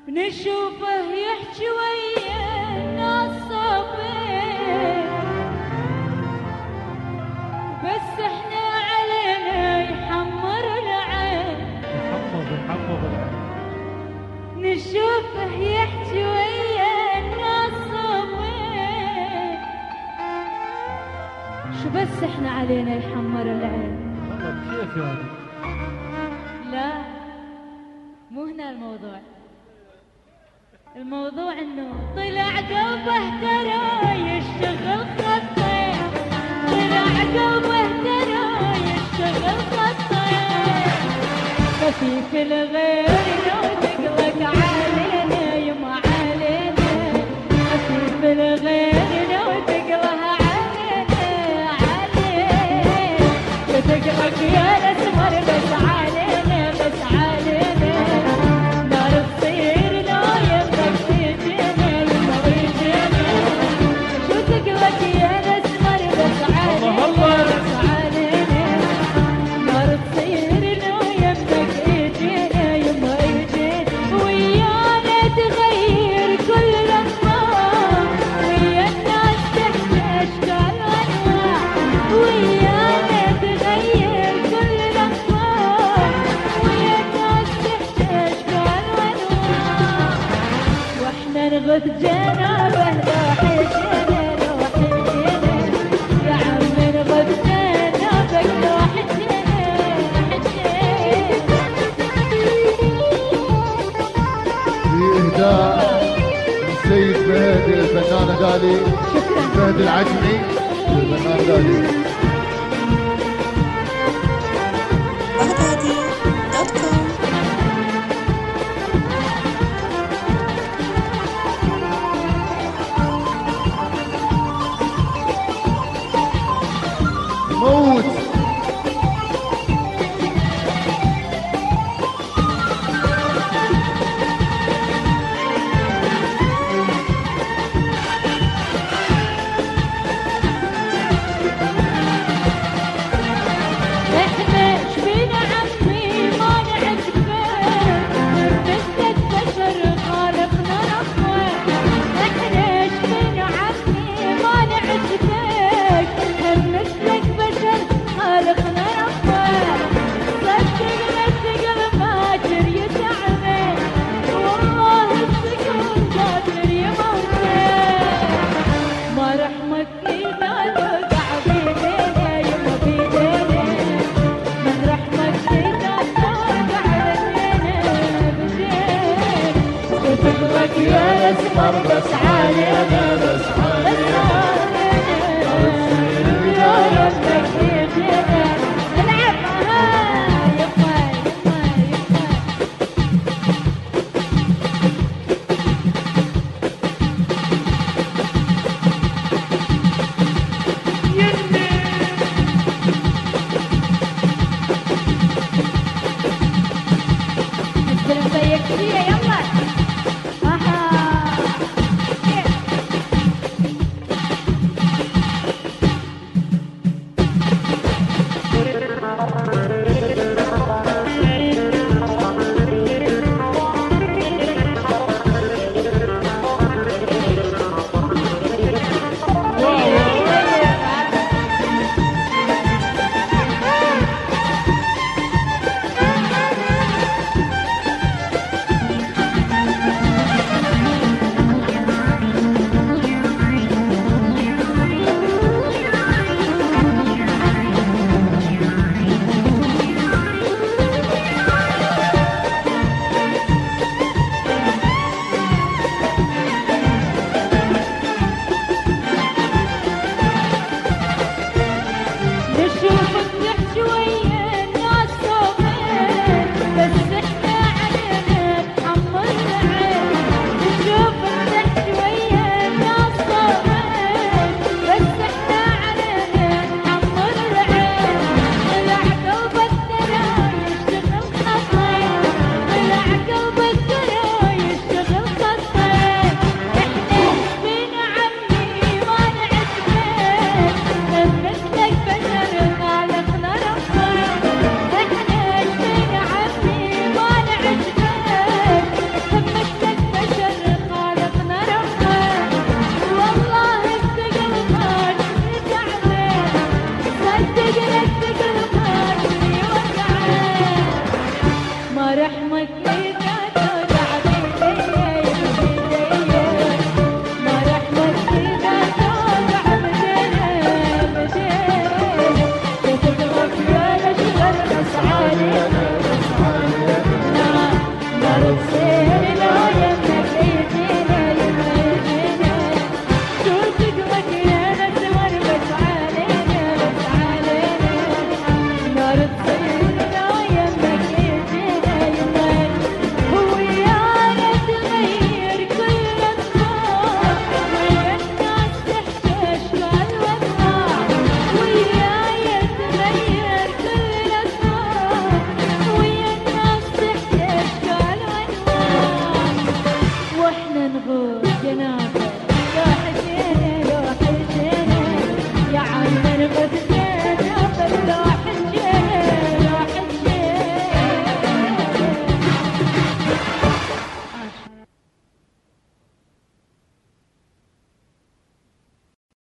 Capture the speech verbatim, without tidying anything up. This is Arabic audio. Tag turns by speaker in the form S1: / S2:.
S1: نشوفه يحكي ويا الناس صبي، بس احنا علينا يحمر العين.
S2: يحمض يحمض العين.
S1: نشوفه يحكي ويا الناس صبي، شو بس احنا علينا يحمر العين.
S2: والله كيف يعني؟
S1: لا مو هنا الموضوع. الموضوع انه طلع قلبه ترى يشتغل خطين، طلع قلبه ترى يشتغل خطين، خفيف الغير لو تقلق علينا يما علينا، خفيف الغير لو تقلق علينا علينا، تقلق يا الاسمر بس علينا بس علينا، نار تصير لو يمك تجينا يما ويجينا، شو تقلق يا الاسمر بس علينا بس علينا، نار تصير لو يمك تجينا يما يجينا، ويانا تغير كل الانظار، ويا الناس تحكي اشكال وانواع، ويانا تغير كل الانظار، ويا الناس تحكي اشكال وانواع، واحنا نغث جنابه لو حجينا لو حجينا، يا عم نغث جنابك لو حجينا حجينا.
S3: في إهداء السيد فهد الفنانة دالي،
S1: شكرا.
S3: فهد العجمي الفنان دالي.
S4: بغدادي دوت كوم.
S3: موت
S1: احنا شبينا عمي ما نعجبك، مثلك بشر خالقنا ربك، احنا شبينا عمي ما نعجبك، هم مثلك بشر خالقنا ربك، صدقنا الثقل باكر يتعبك، والله الثقل قادر يموتك، ما رحمك اذا توقع بيدينا يما بيدينا، من رحمك اذا توقع علينا بدينا، وتقلق يا الاسمر بس علينا بس علينا، يا ربك يجينا نلعبها يما يما يما. نزل زيك فيها يلا. اها امك ايدك